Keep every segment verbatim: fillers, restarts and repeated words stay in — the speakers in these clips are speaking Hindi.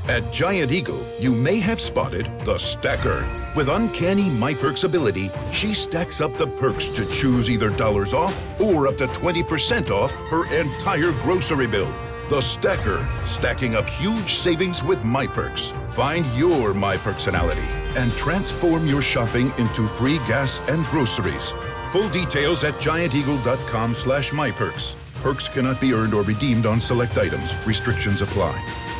At Giant Eagle, you may have spotted the stacker. With uncanny MyPerks ability, she stacks up the perks to choose either dollars off or up to twenty percent off her entire grocery bill. The stacker, stacking up huge savings with MyPerks. Find your My Personality and transform your shopping into free gas and groceries. Full details at giant eagle dot com slash my perks. Perks cannot be earned or redeemed on select items. Restrictions apply.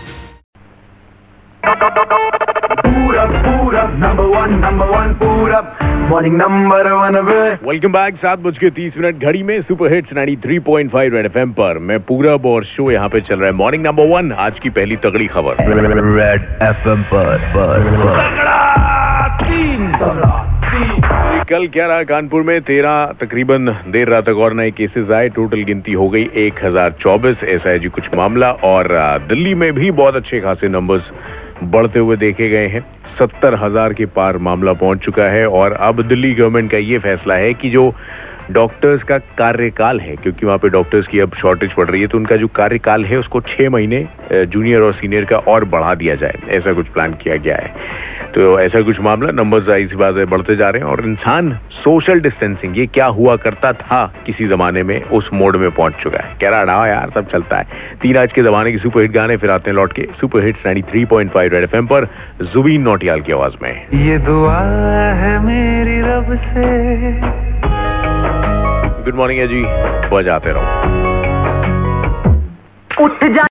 Welcome back. सात बज के तीस मिनट घड़ी में सुपर हिट्स तिरानवे पॉइंट पाँच रेड एफएम पर मैं पूरब और शो यहाँ पे चल रहा है। मॉर्निंग नंबर वन, आज की पहली तगड़ी खबर रेड एफएम पर, पर, पर। तीन कल क्या रहा कानपुर में तेरह तकरीबन देर रात तक और नए केसेस आए। टोटल गिनती हो गई एक हजार चौबीस। ऐसा है जी कुछ मामला। और दिल्ली में भी बहुत अच्छे खासे नंबर्स बढ़ते हुए देखे गए हैं। सत्तर हजार के पार मामला पहुंच चुका है। और अब दिल्ली गवर्नमेंट का ये फैसला है कि जो डॉक्टर्स का कार्यकाल है, क्योंकि वहां पे डॉक्टर्स की अब शॉर्टेज पड़ रही है, तो उनका जो कार्यकाल है उसको छह महीने जूनियर और सीनियर का और बढ़ा दिया जाए। ऐसा कुछ प्लान किया गया है। तो ऐसा कुछ मामला, नंबर जाहिर सी बात है बढ़ते जा रहे हैं। और इंसान सोशल डिस्टेंसिंग, ये क्या हुआ करता था किसी जमाने में, उस मोड में पहुंच चुका है। कह रहा ना यार, सब चलता है। तीन आज के जमाने की सुपर हिट गाने फिर आते हैं लौट के सुपर हिट्स तिरानवे पॉइंट पाँच रेड एफएम पर जुबीन नौटियाल की आवाज में। ये दुआ है मेरी रब से। गुड मॉर्निंग है जी, बजाते रहो। उठ जा।